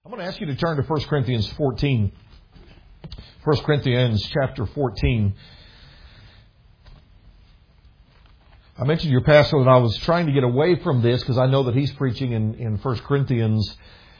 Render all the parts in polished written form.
I'm going to ask you to turn to 1 Corinthians 14. 1 Corinthians chapter 14. I mentioned to your pastor that I was trying to get away from this because I know that he's preaching in 1 Corinthians.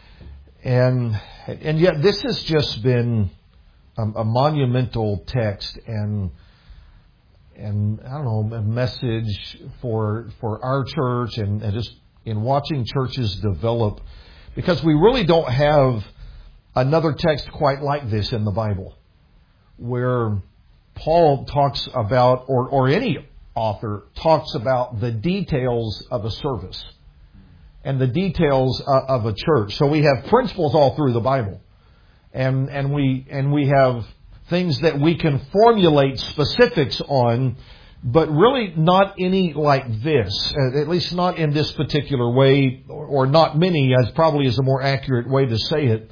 And yet this has just been a monumental text and I don't know, a message for our church and just in watching churches develop. Because we really don't have another text quite like this in the Bible, where Paul talks about, or any author talks about the details of a service and the details of a church. So we have principles all through the Bible, and we have things that we can formulate specifics on, but really not any like this, at least not in this particular way, or not many, as probably is a more accurate way to say it.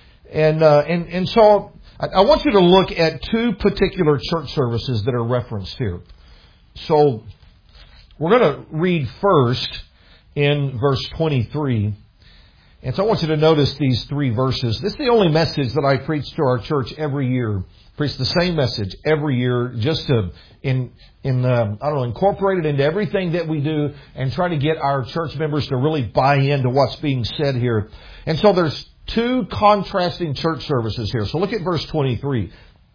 And so I want you to look at two particular church services that are referenced here. So we're going to read first in verse 23. And so I want you to notice these three verses. This is the only message that I preach to our church every year. Preach the same message every year, just to incorporate it into everything that we do and try to get our church members to really buy into what's being said here. And so there's two contrasting church services here. So look at verse 23.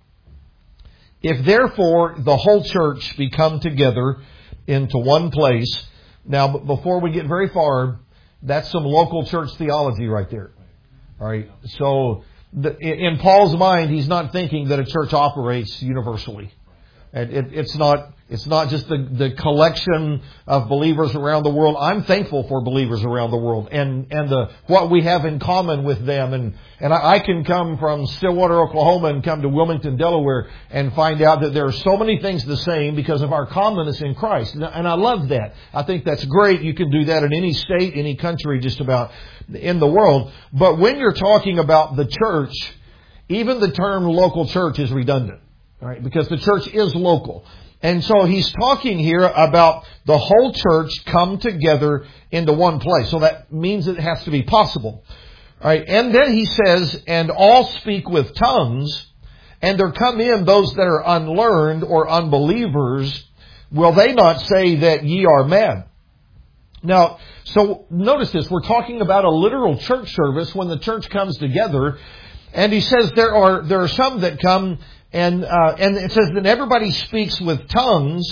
If therefore the whole church be come together into one place. Now, before we get very far, that's some local church theology right there. All right. So in Paul's mind, he's not thinking that a church operates universally. It's not just the collection of believers around the world. I'm thankful for believers around the world and what we have in common with them. And I can come from Stillwater, Oklahoma and come to Wilmington, Delaware and find out that there are so many things the same because of our commonness in Christ. And I love that. I think that's great. You can do that in any state, any country, just about in the world. But when you're talking about the church, even the term local church is redundant. All right, because the church is local. And so he's talking here about the whole church come together into one place. So that means it has to be possible. All right, and then he says, and all speak with tongues, and there come in those that are unlearned or unbelievers. Will they not say that ye are mad? Now, so notice this. We're talking about a literal church service when the church comes together. And he says there are some that come and it says that everybody speaks with tongues.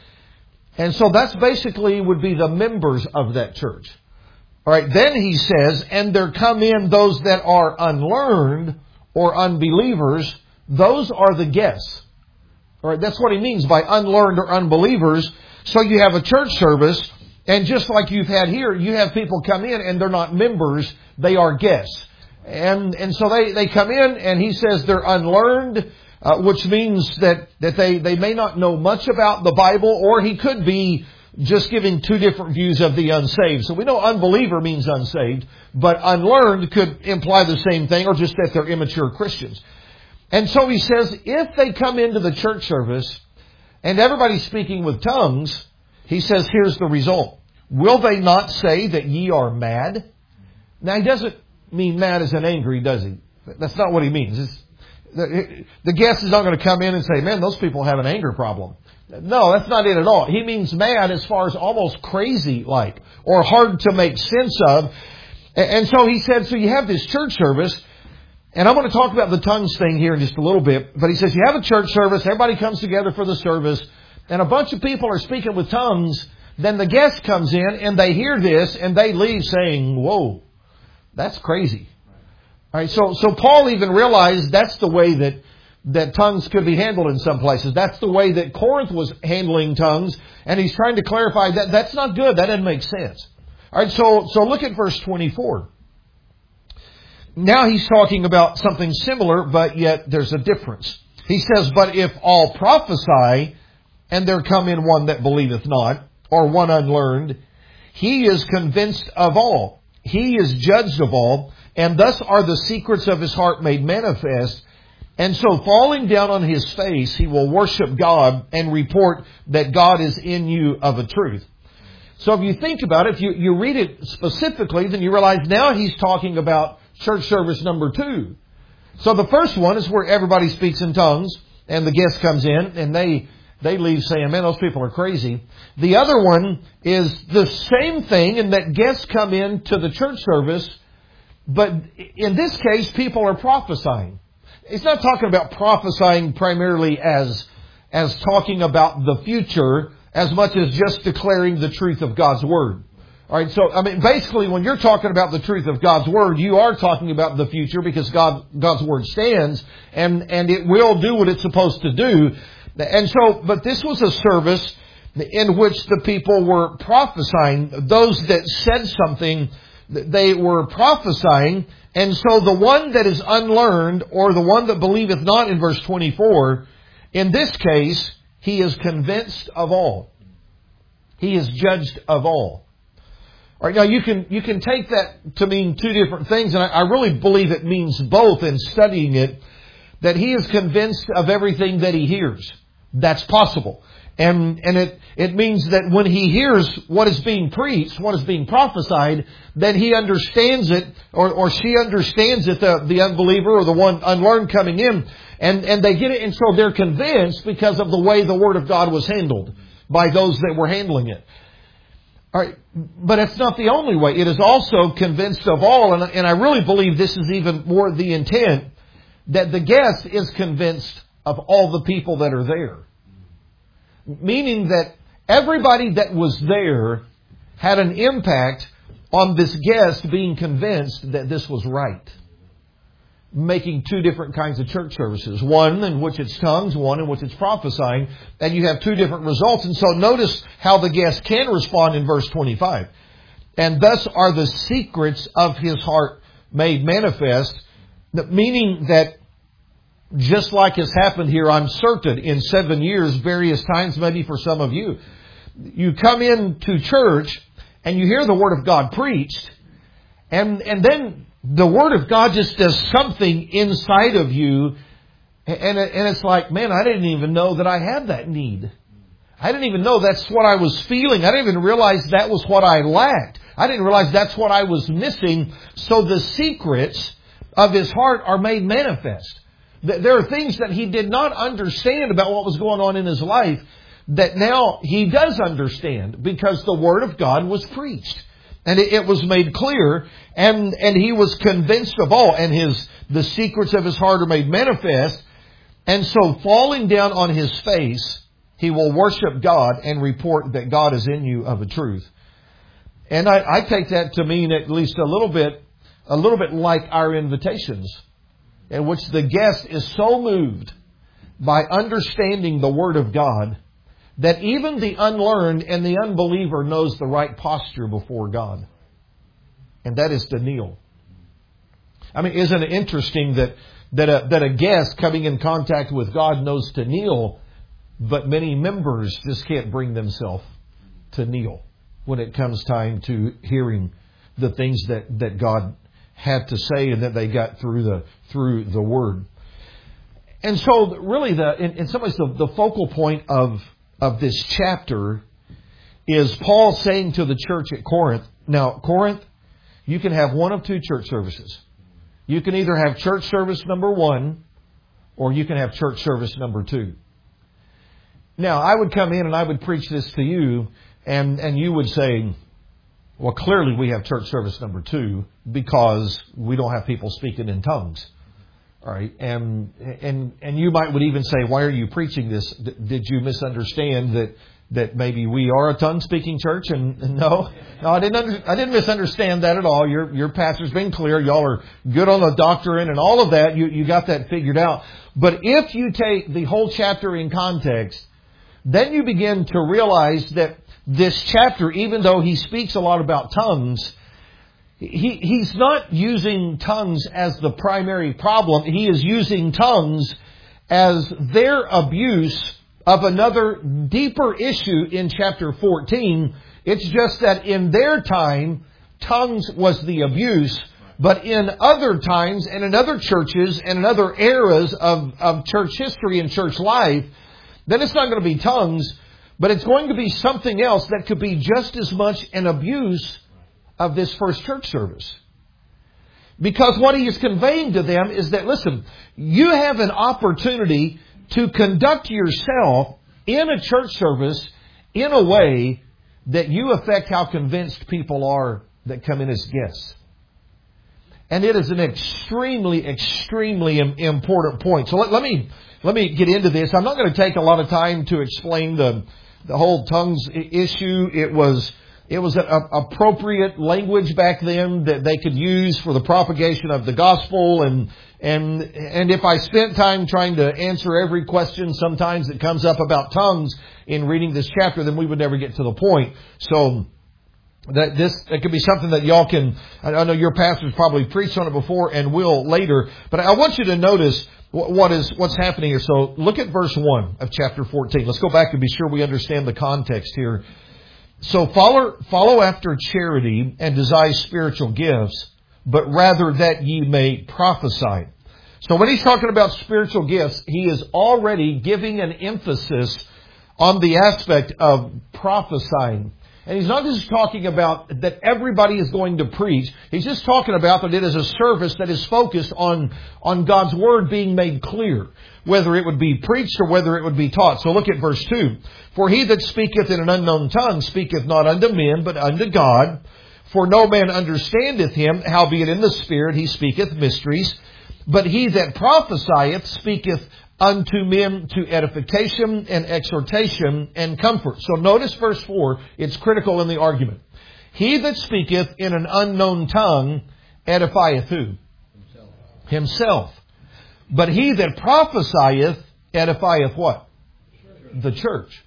And so that's basically would be the members of that church. All right. Then he says, and there come in those that are unlearned or unbelievers. Those are the guests. All right. That's what he means by unlearned or unbelievers. So you have a church service, and just like you've had here, you have people come in and they're not members. They are guests. And so they come in, and he says they're unlearned, which means that they may not know much about the Bible, or he could be just giving two different views of the unsaved. So we know unbeliever means unsaved, but unlearned could imply the same thing, or just that they're immature Christians. And so he says if they come into the church service and everybody's speaking with tongues, he says here's the result. Will they not say that ye are mad? Now he doesn't mean mad as in angry, does he? That's not what he means. The guest is not going to come in and say, man, those people have an anger problem. No, that's not it at all. He means mad as far as almost crazy like, or hard to make sense of. And so he said, so you have this church service, and I'm going to talk about the tongues thing here in just a little bit, but he says you have a church service, everybody comes together for the service, and a bunch of people are speaking with tongues. Then the guest comes in and they hear this and they leave saying, whoa, that's crazy. All right, so Paul even realized that's the way that tongues could be handled in some places. That's the way that Corinth was handling tongues, and he's trying to clarify that that's not good. That doesn't make sense. All right, so look at verse 24. Now he's talking about something similar, but yet there's a difference. He says, but if all prophesy, and there come in one that believeth not, or one unlearned, he is convinced of all. He is judged of all, and thus are the secrets of his heart made manifest. And so falling down on his face, he will worship God and report that God is in you of a truth. So if you think about it, if you read it specifically, then you realize now he's talking about church service number 2. So the first one is where everybody speaks in tongues and the guest comes in and they leave saying, man, those people are crazy. The other one is the same thing in that guests come in to the church service, but in this case, people are prophesying. It's not talking about prophesying primarily as talking about the future as much as just declaring the truth of God's Word. All right, so, basically when you're talking about the truth of God's Word, you are talking about the future because God's Word stands and it will do what it's supposed to do. And so, but this was a service in which the people were prophesying. Those that said something, they were prophesying. And so the one that is unlearned, or the one that believeth not in verse 24, in this case, he is convinced of all. He is judged of all. All right, now you can take that to mean two different things, and I really believe it means both in studying it, that he is convinced of everything that he hears. That's possible. And it means that when he hears what is being preached, what is being prophesied, then he understands it, or she understands it, the unbeliever or the one unlearned coming in, and they get it, and so they're convinced because of the way the Word of God was handled by those that were handling it. All right, but it's not the only way. It is also convinced of all, and I really believe this is even more the intent, that the guest is convinced of all the people that are there. Meaning that everybody that was there had an impact on this guest being convinced that this was right. Making two different kinds of church services. One in which it's tongues, one in which it's prophesying. And you have two different results. And so notice how the guest can respond in verse 25. And thus are the secrets of his heart made manifest. Meaning that just like has happened here, I'm certain, in 7 years, various times, maybe for some of you, you come into church and you hear the Word of God preached, and then the Word of God just does something inside of you, and it's like, man, I didn't even know that I had that need. I didn't even know that's what I was feeling. I didn't even realize that was what I lacked. I didn't realize that's what I was missing. So the secrets of his heart are made manifest. There are things that he did not understand about what was going on in his life that now he does understand because the Word of God was preached. And it was made clear, and he was convinced of all, and the secrets of his heart are made manifest. And so falling down on his face, he will worship God and report that God is in you of a truth. And I take that to mean at least a little bit like our invitations, in which the guest is so moved by understanding the Word of God that even the unlearned and the unbeliever knows the right posture before God. And that is to kneel. Isn't it interesting that a guest coming in contact with God knows to kneel, but many members just can't bring themselves to kneel when it comes time to hearing the things that God had to say and that they got through the Word. And so really in some ways the focal point of this chapter is Paul saying to the church at Corinth, now Corinth, you can have one of two church services. You can either have church service number 1 or you can have church service number 2. Now I would come in and I would preach this to you and you would say, well, clearly we have church service number 2 because we don't have people speaking in tongues. All right. And you would even say, why are you preaching this? Did you misunderstand that maybe we are a tongue speaking church? And no, I didn't misunderstand that at all. Your pastor's been clear. Y'all are good on the doctrine and all of that. You got that figured out. But if you take the whole chapter in context, then you begin to realize that this chapter, even though he speaks a lot about tongues, he's not using tongues as the primary problem. He is using tongues as their abuse of another deeper issue in chapter 14. It's just that in their time, tongues was the abuse. But in other times and in other churches and in other eras of church history and church life, then it's not going to be tongues, but it's going to be something else that could be just as much an abuse of this first church service. Because what he is conveying to them is that, listen, you have an opportunity to conduct yourself in a church service in a way that you affect how convinced people are that come in as guests. And it is an extremely, extremely important point. So let me get into this. I'm not going to take a lot of time to explain the whole tongues issue. It was an appropriate language back then that they could use for the propagation of the gospel. And if I spent time trying to answer every question sometimes that comes up about tongues in reading this chapter, then we would never get to the point. So that could be something that y'all can, I know your pastor's probably preached on it before and will later, but I want you to notice what's happening here. So look at verse 1 of chapter 14. Let's go back and be sure we understand the context here. So follow after charity and desire spiritual gifts, but rather that ye may prophesy. So when he's talking about spiritual gifts, he is already giving an emphasis on the aspect of prophesying. And he's not just talking about that everybody is going to preach. He's just talking about that it is a service that is focused on God's Word being made clear, whether it would be preached or whether it would be taught. So look at verse 2. For he that speaketh in an unknown tongue speaketh not unto men, but unto God. For no man understandeth him, howbeit in the Spirit he speaketh mysteries. But he that prophesieth speaketh unto men to edification and exhortation and comfort. So notice verse 4, it's critical in the argument. He that speaketh in an unknown tongue edifieth who? Himself. But he that prophesieth edifieth what? The church.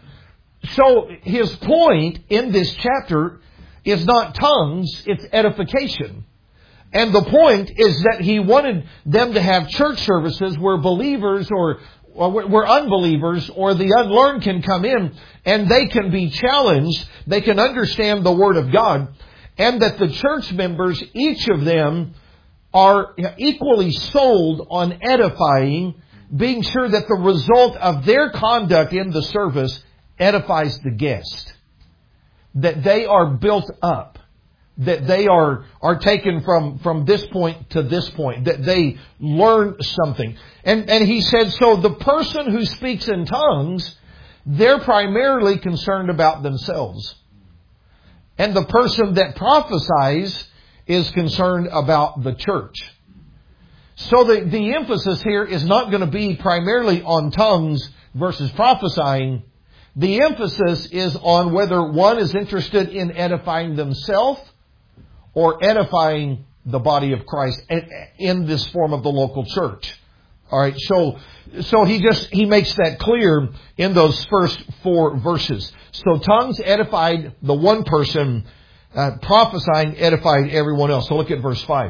So his point in this chapter is not tongues, it's edification. And the point is that he wanted them to have church services where believers or where unbelievers or the unlearned can come in and they can be challenged. They can understand the Word of God. And that the church members, each of them, are equally sold on edifying, being sure that the result of their conduct in the service edifies the guest. That they are built up. That they are taken from this point to this point. That they learn something. And he said, so the person who speaks in tongues, they're primarily concerned about themselves. And the person that prophesies is concerned about the church. So the emphasis here is not going to be primarily on tongues versus prophesying. The emphasis is on whether one is interested in edifying themselves or edifying the body of Christ in this form of the local church. All right, so he makes that clear in those first 4 verses. So tongues edified the one person, prophesying edified everyone else. So look at verse 5.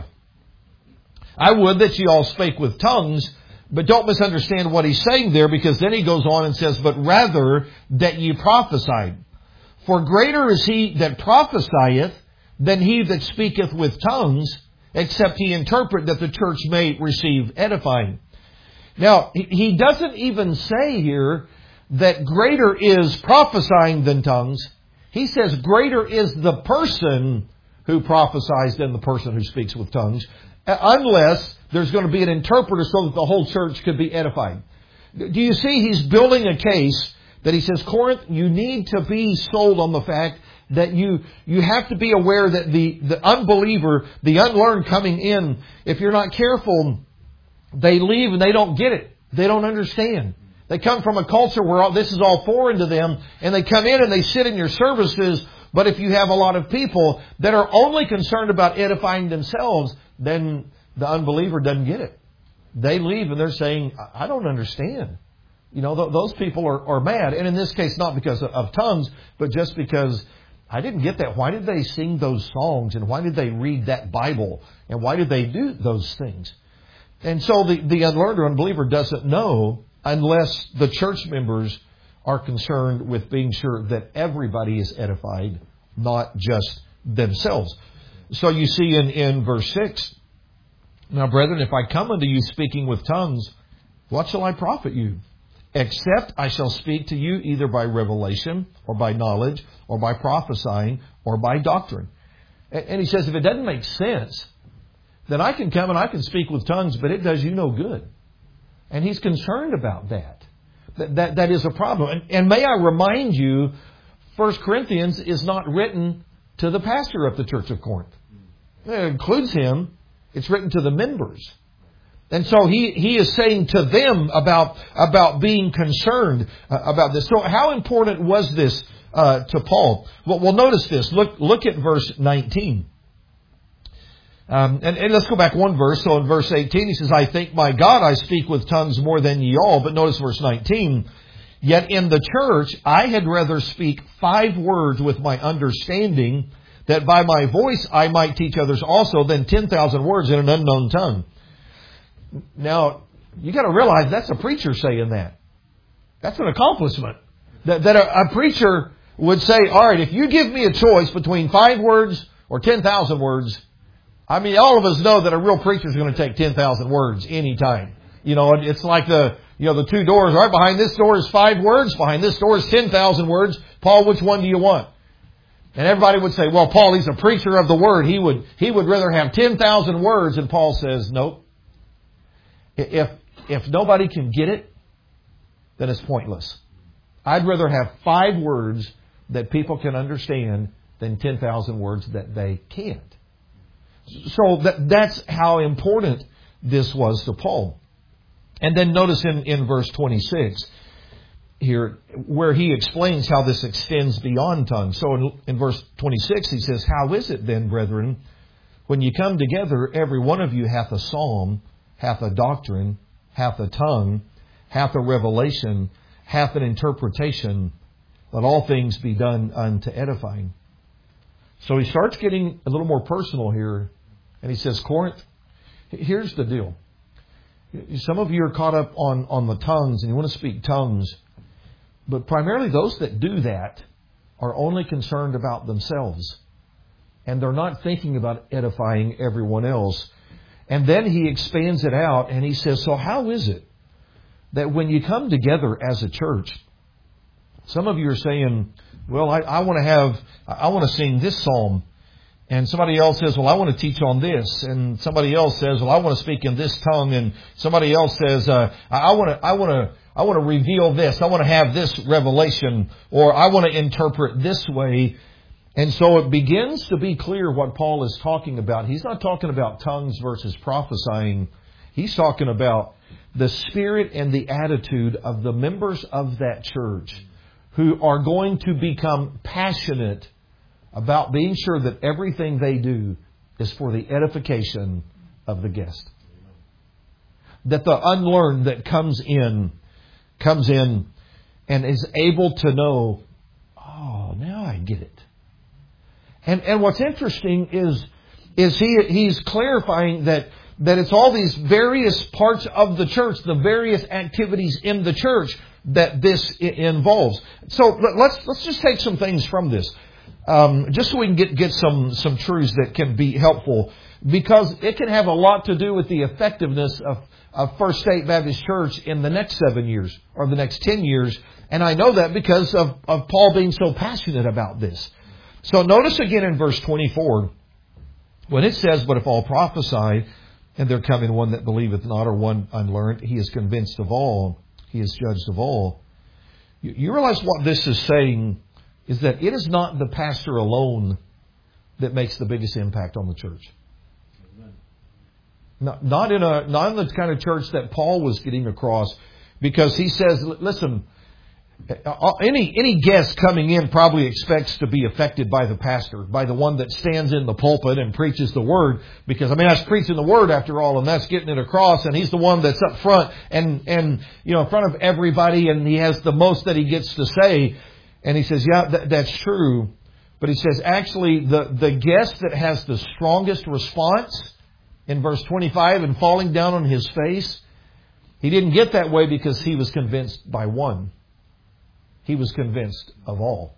I would that ye all spake with tongues, but don't misunderstand what he's saying there, because then he goes on and says, but rather that ye prophesied. For greater is he that prophesieth than he that speaketh with tongues, except he interpret, that the church may receive edifying. Now, he doesn't even say here that greater is prophesying than tongues. He says greater is the person who prophesies than the person who speaks with tongues, unless there's going to be an interpreter so that the whole church could be edified. Do you see he's building a case that he says, Corinth, you need to be sold on the fact that you have to be aware that the unbeliever, the unlearned coming in, if you're not careful, they leave and they don't get it. They don't understand. They come from a culture where this is all foreign to them, and they come in and they sit in your services. But if you have a lot of people that are only concerned about edifying themselves, then the unbeliever doesn't get it. They leave and they're saying, I don't understand. You know, those people are mad. And in this case, not because of tongues, but just because I didn't get that. Why did they sing those songs? And why did they read that Bible? And why did they do those things? And so the unlearned or unbeliever doesn't know unless the church members are concerned with being sure that everybody is edified, not just themselves. So you see in verse 6, now, brethren, if I come unto you speaking with tongues, what shall I profit you? Except I shall speak to you either by revelation or by knowledge or by prophesying or by doctrine. And he says if it doesn't make sense, then I can come and I can speak with tongues, but it does you no good. And he's concerned about that. That is a problem. And may I remind you, 1 Corinthians is not written to the pastor of the church of Corinth. It includes him. It's written to the members. And so he is saying to them about being concerned about this. So how important was this to Paul? Well, notice this. Look at verse 19. And let's go back one verse. So in verse 18 he says, I thank my God I speak with tongues more than ye all. But notice verse 19. Yet in the church I had rather speak 5 words with my understanding, that by my voice I might teach others also, than 10,000 words in an unknown tongue. Now, you got to realize that's a preacher saying that. That's an accomplishment. That a preacher would say, all right, if you give me a choice between 5 words or 10,000 words, I mean, all of us know that a real preacher is going to take 10,000 words anytime. You know, it's like the 2 doors. Right behind this door is 5 words. Behind this door is 10,000 words. Paul, which one do you want? And everybody would say, well, Paul, he's a preacher of the word. He would rather have 10,000 words. And Paul says, nope. If nobody can get it, then it's pointless. I'd rather have 5 words that people can understand than 10,000 words that they can't. So that's how important this was to Paul. And then notice in verse 26 here, where he explains how this extends beyond tongues. So in verse 26 he says, how is it then, brethren, when you come together, every one of you hath a psalm, hath a doctrine, hath a tongue, hath a revelation, hath an interpretation, let all things be done unto edifying. So he starts getting a little more personal here, and he says, Corinth, here's the deal. Some of you are caught up on the tongues, and you want to speak tongues, but primarily those that do that are only concerned about themselves, and they're not thinking about edifying everyone else. And then he expands it out and he says, so how is it that when you come together as a church, some of you are saying, well, I want to sing this psalm. And somebody else says, well, I want to teach on this. And somebody else says, well, I want to speak in this tongue. And somebody else says, I want to reveal this. I want to have this revelation, or I want to interpret this way. And so it begins to be clear what Paul is talking about. He's not talking about tongues versus prophesying. He's talking about the spirit and the attitude of the members of that church who are going to become passionate about being sure that everything they do is for the edification of the guest. That the unlearned that comes in and is able to know, oh, now I get it. And what's interesting is he's clarifying that it's all these various parts of the church, the various activities in the church that this involves. So let's just take some things from this, just so we can get some truths that can be helpful, because it can have a lot to do with the effectiveness of First State Baptist Church in the next 7 years or the next 10 years. And I know that because of Paul being so passionate about this. So notice again in verse 24, when it says, but if all prophesy, and there come in one that believeth not, or one unlearned, he is convinced of all, he is judged of all. You realize what this is saying is that it is not the pastor alone that makes the biggest impact on the church. Not in the kind of church that Paul was getting across, because he says, listen, any guest coming in probably expects to be affected by the pastor, by the one that stands in the pulpit and preaches the word, because that's preaching the word after all, and that's getting it across, and he's the one that's up front and in front of everybody, and he has the most that he gets to say. And he says, yeah, that's true. But he says, actually, the guest that has the strongest response in verse 25 and falling down on his face, he didn't get that way because he was convinced by one. He was convinced of all.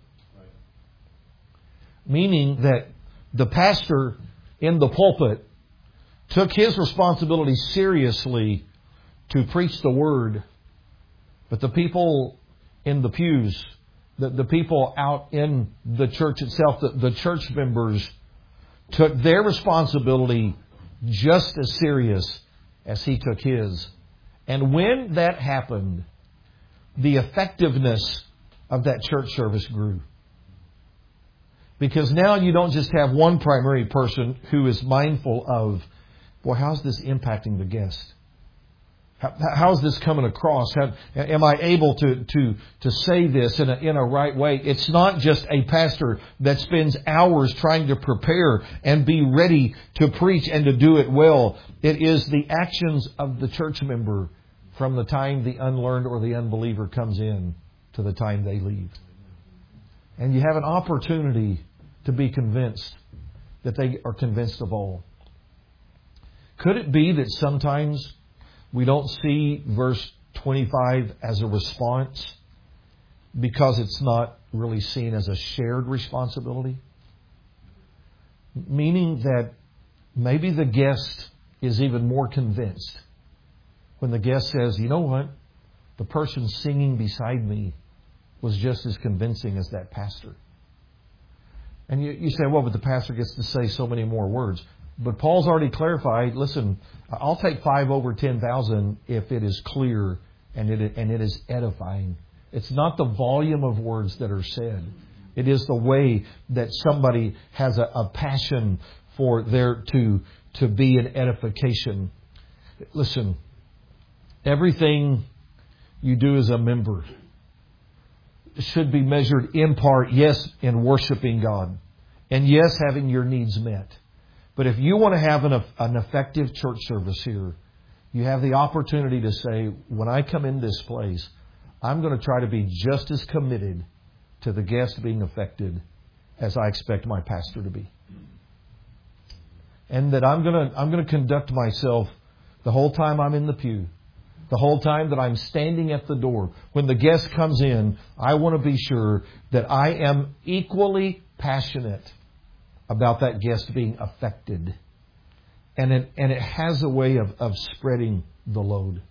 Meaning that the pastor in the pulpit took his responsibility seriously to preach the word. But the people in the pews, the people out in the church itself, the church members, took their responsibility just as serious as he took his. And when that happened, the effectiveness of that church service grew. Because now you don't just have one primary person who is mindful of, boy, how's this impacting the guest? How's this coming across? Am I able to say this in a right way? It's not just a pastor that spends hours trying to prepare and be ready to preach and to do it well. It is the actions of the church member from the time the unlearned or the unbeliever comes in to the time they leave. And you have an opportunity to be convinced that they are convinced of all. Could it be that sometimes we don't see verse 25 as a response because it's not really seen as a shared responsibility? Meaning that maybe the guest is even more convinced when the guest says, you know what? The person singing beside me was just as convincing as that pastor. And you say, well, but the pastor gets to say so many more words. But Paul's already clarified, listen, I'll take 5 over 10,000 if it is clear and it is edifying. It's not the volume of words that are said. It is the way that somebody has a passion for there to be an edification. Listen, everything you do as a member should be measured in part, yes, in worshiping God. And yes, having your needs met. But if you want to have an effective church service here, you have the opportunity to say, when I come in this place, I'm going to try to be just as committed to the guest being affected as I expect my pastor to be. And that I'm going to conduct myself the whole time I'm in the pew, the whole time that I'm standing at the door. When the guest comes in, I want to be sure that I am equally passionate about that guest being affected. And it has a way of spreading the load.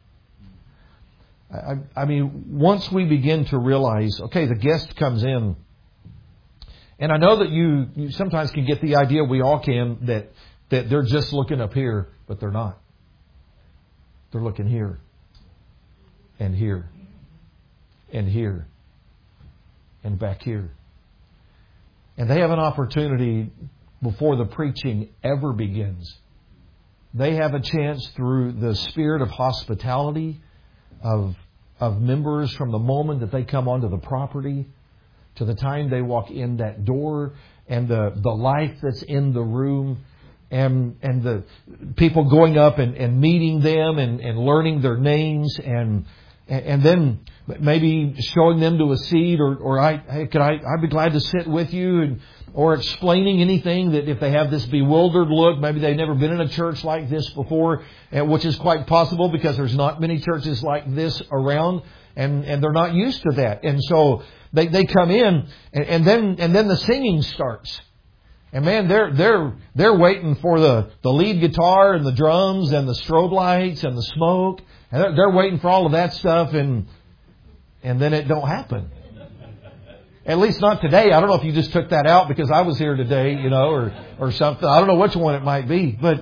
I mean, once we begin to realize, okay, the guest comes in, and I know that you sometimes can get the idea, we all can, that they're just looking up here, but they're not. They're looking here, and here, and here, and back here. And they have an opportunity before the preaching ever begins. They have a chance through the spirit of hospitality of members from the moment that they come onto the property to the time they walk in that door, and the life that's in the room, and the people going up and meeting them and learning their names, and then maybe showing them to a seat, or I'd be glad to sit with you, or explaining anything that if they have this bewildered look, maybe they've never been in a church like this before, which is quite possible because there's not many churches like this around, and they're not used to that. And so they come in, and then the singing starts. And man, they're waiting for the lead guitar and the drums and the strobe lights and the smoke. And they're waiting for all of that stuff, and then it don't happen. At least not today. I don't know if you just took that out because I was here today, or something. I don't know which one it might be. But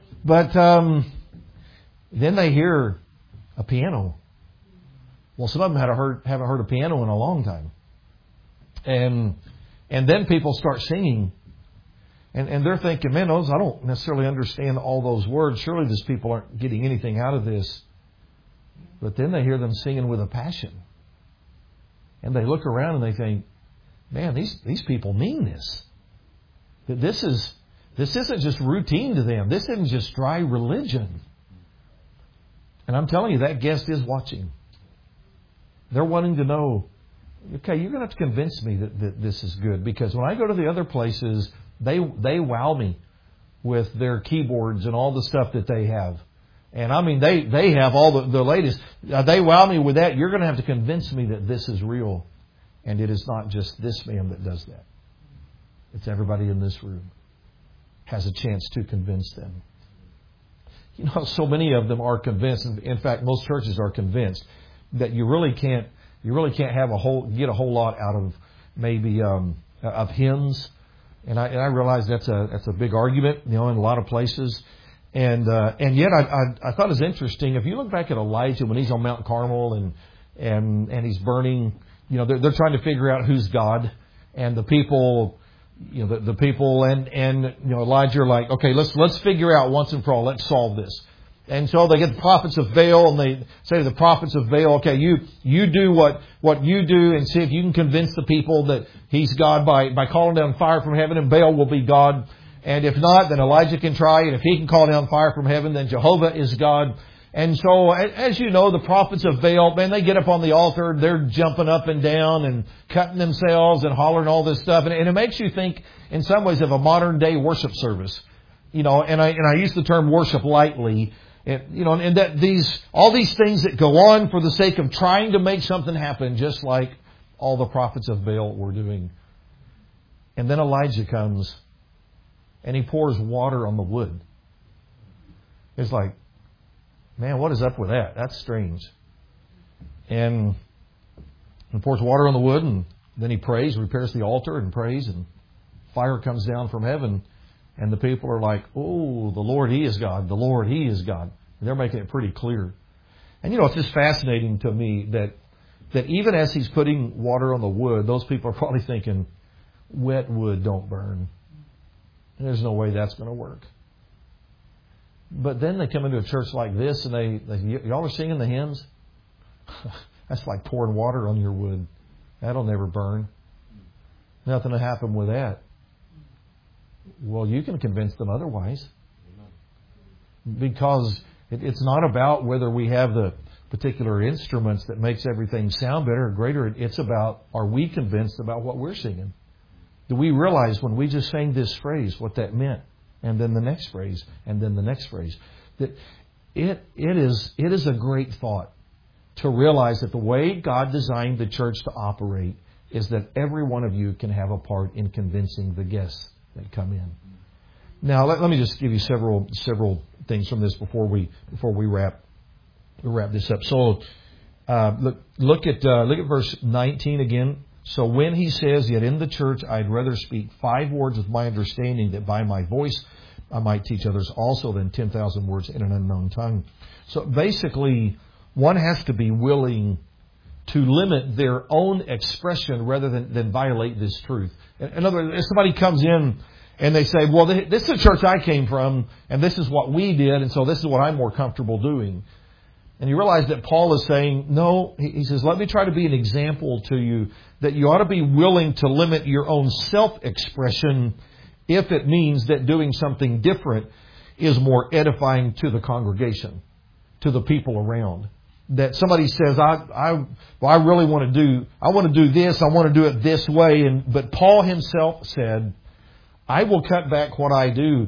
then they hear a piano. Well, some of them haven't heard a piano in a long time. And then people start singing. And they're thinking, man, I don't necessarily understand all those words. Surely these people aren't getting anything out of this. But then they hear them singing with a passion. And they look around and they think, man, these people mean this. This isn't just routine to them. This isn't just dry religion. And I'm telling you, that guest is watching. They're wanting to know, okay, you're going to have to convince me that this is good. Because when I go to the other places, they wow me with their keyboards and all the stuff that they have. And I mean, they have all the latest. They wow me with that. You're going to have to convince me that this is real. And it is not just this man that does that. It's everybody in this room has a chance to convince them. So many of them are convinced. In fact, most churches are convinced that you really can't have get a whole lot out of maybe of hymns. And I realize that's a big argument, in a lot of places. And yet I thought it was interesting. If you look back at Elijah when he's on Mount Carmel and he's burning, they're trying to figure out who's God, and the people, the people and Elijah are like, okay, let's figure out once and for all, let's solve this. And so they get the prophets of Baal, and they say to the prophets of Baal, okay, you do what you do, and see if you can convince the people that he's God by calling down fire from heaven, and Baal will be God. And if not, then Elijah can try, and if he can call down fire from heaven, then Jehovah is God. And so, as you know, the prophets of Baal, man, they get up on the altar, they're jumping up and down and cutting themselves and hollering all this stuff. And it makes you think, in some ways, of a modern day worship service. And I use the term worship lightly. And that all these things that go on for the sake of trying to make something happen, just like all the prophets of Baal were doing. And then Elijah comes and he pours water on the wood. It's like, man, what is up with that? That's strange. And he pours water on the wood, and then he prays, repairs the altar and prays, and fire comes down from heaven. And the people are like, oh, the Lord, He is God. The Lord, He is God. And they're making it pretty clear. And it's just fascinating to me that even as he's putting water on the wood, those people are probably thinking, wet wood don't burn. There's no way that's going to work. But then they come into a church like this, and y'all are singing the hymns? That's like pouring water on your wood. That'll never burn. Nothing will happen with that. Well, you can convince them otherwise. Because it's not about whether we have the particular instruments that makes everything sound better or greater. It's about, are we convinced about what we're singing? Do we realize when we just sang this phrase what that meant? And then the next phrase, and then the next phrase. That it is a great thought to realize that the way God designed the church to operate is that every one of you can have a part in convincing the guests that come in. Now, let me just give you several things from this before we wrap this up. So, look at verse 19 again. So when he says, yet in the church I'd rather speak 5 words with my understanding, that by my voice I might teach others also, than 10,000 words in an unknown tongue. So basically, one has to be willing to limit their own expression rather than violate this truth. In other words, if somebody comes in and they say, well, this is the church I came from, and this is what we did, and so this is what I'm more comfortable doing. And you realize that Paul is saying, no, he says, let me try to be an example to you that you ought to be willing to limit your own self-expression if it means that doing something different is more edifying to the congregation, to the people around. That somebody says, I really want to do this, I want to do it this way. But Paul himself said, I will cut back what I do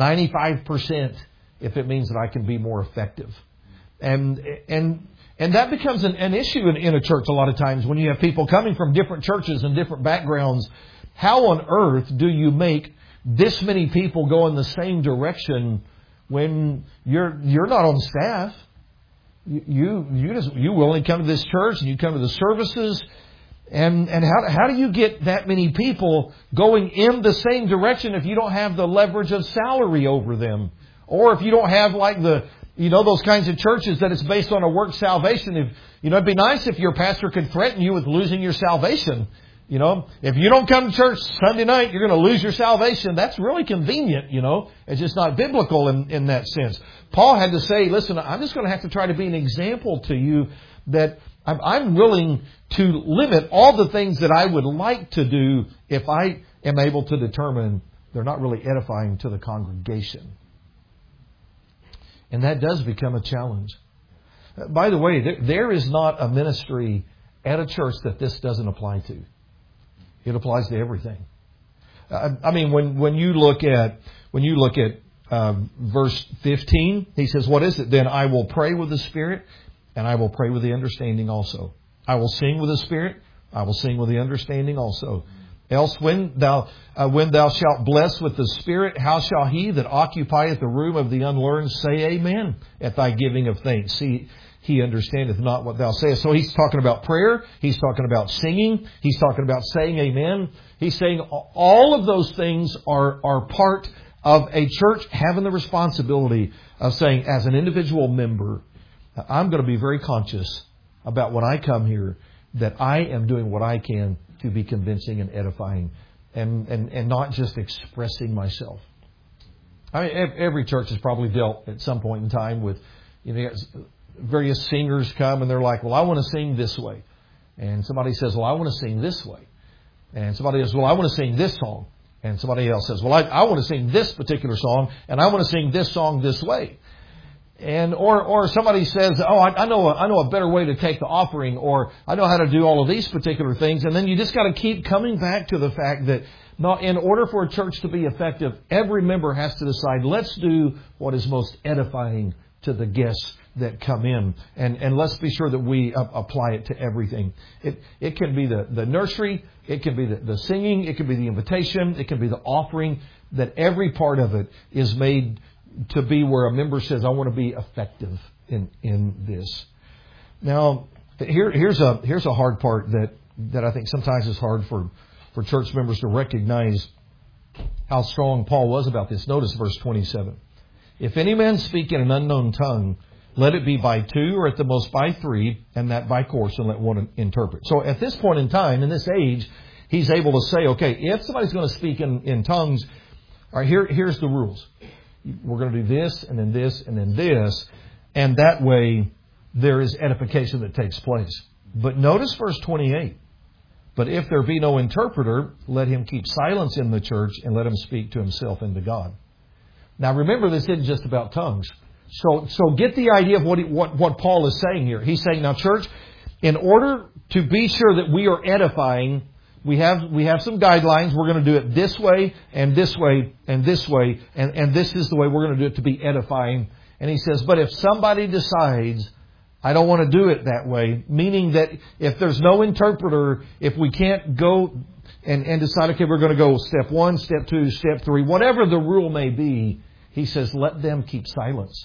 95% if it means that I can be more effective. And that becomes an issue in a church a lot of times when you have people coming from different churches and different backgrounds. How on earth do you make this many people go in the same direction when you're not on staff? You will only come to this church and you come to the services. And how do you get that many people going in the same direction if you don't have the leverage of salary over them? Or if you don't have like those kinds of churches that it's based on a work salvation. It'd be nice if your pastor could threaten you with losing your salvation. If you don't come to church Sunday night, you're going to lose your salvation. That's really convenient, It's just not biblical in that sense. Paul had to say, listen, I'm just going to have to try to be an example to you that I'm willing to limit all the things that I would like to do if I am able to determine they're not really edifying to the congregation. And that does become a challenge. By the way, there is not a ministry at a church that this doesn't apply to. It applies to everything. When you look at verse 15, he says, "What is it? Then I will pray with the Spirit, and I will pray with the understanding also. I will sing with the Spirit, I will sing with the understanding also. Else when thou shalt bless with the Spirit, how shall he that occupieth the room of the unlearned say amen at thy giving of thanks? See, he understandeth not what thou sayest." So he's talking about prayer. He's talking about singing. He's talking about saying amen. He's saying all of those things are part of a church having the responsibility of saying, as an individual member, I'm going to be very conscious about when I come here that I am doing what I can to be convincing and edifying and not just expressing myself. I mean, every church has probably dealt at some point in time with, various singers come and they're like, well, I want to sing this way. And somebody says, well, I want to sing this way. And somebody says, well, I want to sing this song. And somebody else says, well, I want to sing this particular song and I want to sing this song this way. And or somebody says, oh, I know a better way to take the offering, or I know how to do all of these particular things. And then you just got to keep coming back to the fact that in order for a church to be effective, every member has to decide, let's do what is most edifying to the guests that come in. And let's be sure that we apply it to everything. It can be the nursery, it can be the singing, it can be the invitation, it can be the offering, that every part of it is made to be where a member says, I want to be effective in this. Now, here's a hard part that I think sometimes is hard for church members to recognize how strong Paul was about this. Notice verse 27. If any man speak in an unknown tongue, let it be by two or at the most by three, and that by course, and let one interpret. So at this point in time, in this age, he's able to say, okay, if somebody's going to speak in tongues, all right, here's the rules. We're going to do this, and then this, and then this. And that way, there is edification that takes place. But notice verse 28. But if there be no interpreter, let him keep silence in the church, and let him speak to himself and to God. Now remember, this isn't just about tongues. So get the idea of what Paul is saying here. He's saying, now church, in order to be sure that we are edifying, we have some guidelines. We're going to do it this way and this way and this way. And this is the way we're going to do it to be edifying. And he says, but if somebody decides, I don't want to do it that way, meaning that if there's no interpreter, if we can't go and decide, okay, we're going to go step 1, step 2, step 3, whatever the rule may be, he says, let them keep silence.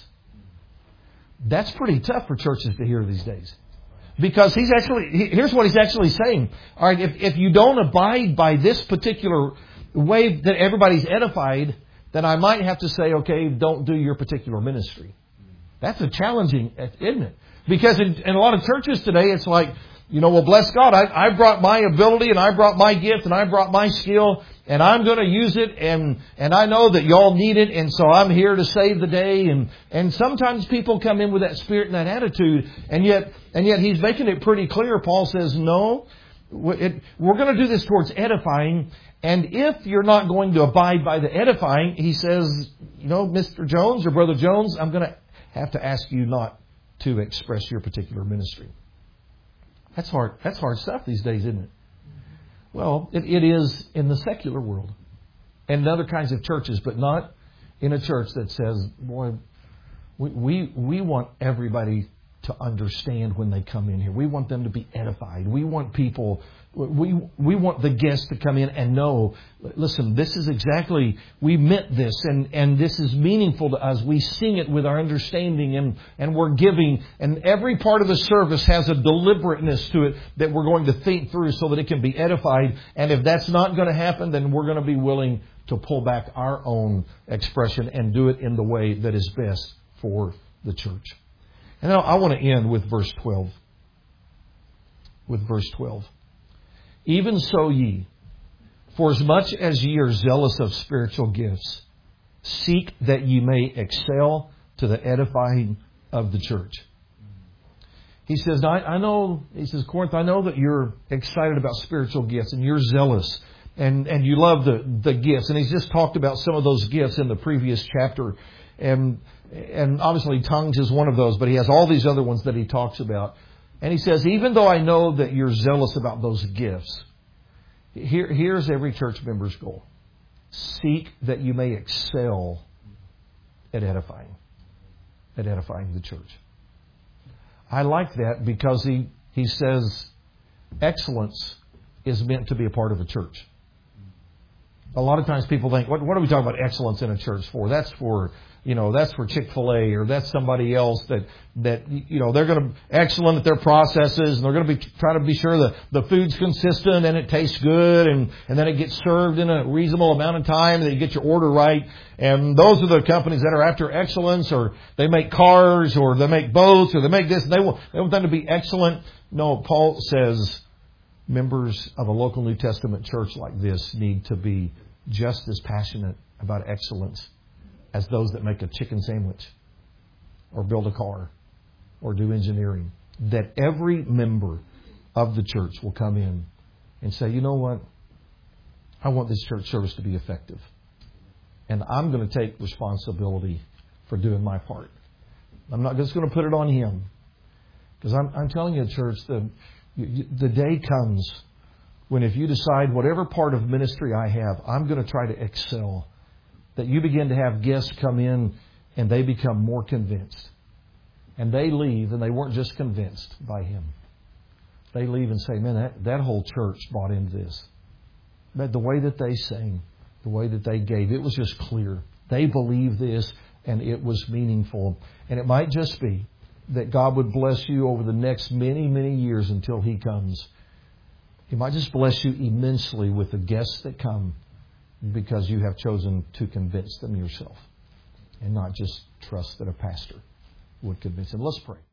That's pretty tough for churches to hear these days. Because here's what he's actually saying. All right, if you don't abide by this particular way that everybody's edified, then I might have to say, okay, don't do your particular ministry. That's a challenging, isn't it? Because in a lot of churches today, it's like, well, bless God, I brought my ability and I brought my gift and I brought my skill and I'm going to use it and I know that y'all need it and so I'm here to save the day. And sometimes people come in with that spirit and that attitude, and yet he's making it pretty clear. Paul says, no, we're going to do this towards edifying. And if you're not going to abide by the edifying, he says, Mr. Jones or Brother Jones, I'm going to have to ask you not to express your particular ministry. That's hard. That's hard stuff these days, isn't it? Well, it is in the secular world and in other kinds of churches, but not in a church that says, boy, we want everybody to understand when they come in here. We want them to be edified. We want people, we want the guests to come in and know, listen, this is exactly, we meant this and this is meaningful to us. We sing it with our understanding and we're giving, and every part of the service has a deliberateness to it that we're going to think through so that it can be edified. And if that's not going to happen, then we're going to be willing to pull back our own expression and do it in the way that is best for the church. And now I want to end with verse 12. With verse 12. Even so ye, for as much as ye are zealous of spiritual gifts, seek that ye may excel to the edifying of the church. He says, I know, he says, Corinth, I know that you're excited about spiritual gifts and you're zealous and you love the gifts. And he's just talked about some of those gifts in the previous chapter. And obviously tongues is one of those, but he has all these other ones that he talks about. And he says, even though I know that you're zealous about those gifts, here's every church member's goal. Seek that you may excel at edifying the church. I like that because he says excellence is meant to be a part of a church. A lot of times people think, what are we talking about excellence in a church for? That's for Chick-fil-A, or that's somebody else that they're going to excellent at their processes, and they're going to be trying to be sure that the food's consistent and it tastes good, and then it gets served in a reasonable amount of time, and that you get your order right. And those are the companies that are after excellence, or they make cars, or they make boats, or they make this, and they want them to be excellent. No, Paul says members of a local New Testament church like this need to be just as passionate about excellence as those that make a chicken sandwich or build a car or do engineering. That every member of the church will come in and say, you know what? I want this church service to be effective. And I'm going to take responsibility for doing my part. I'm not just going to put it on him. Because I'm telling you, church, the day comes when if you decide whatever part of ministry I have, I'm going to try to excel, that you begin to have guests come in and they become more convinced. And they leave and they weren't just convinced by him. They leave and say, man, that whole church bought into this. But the way that they sang, the way that they gave, it was just clear. They believed this and it was meaningful. And it might just be that God would bless you over the next many, many years until He comes. He might just bless you immensely with the guests that come because you have chosen to convince them yourself and not just trust that a pastor would convince them. Let's pray.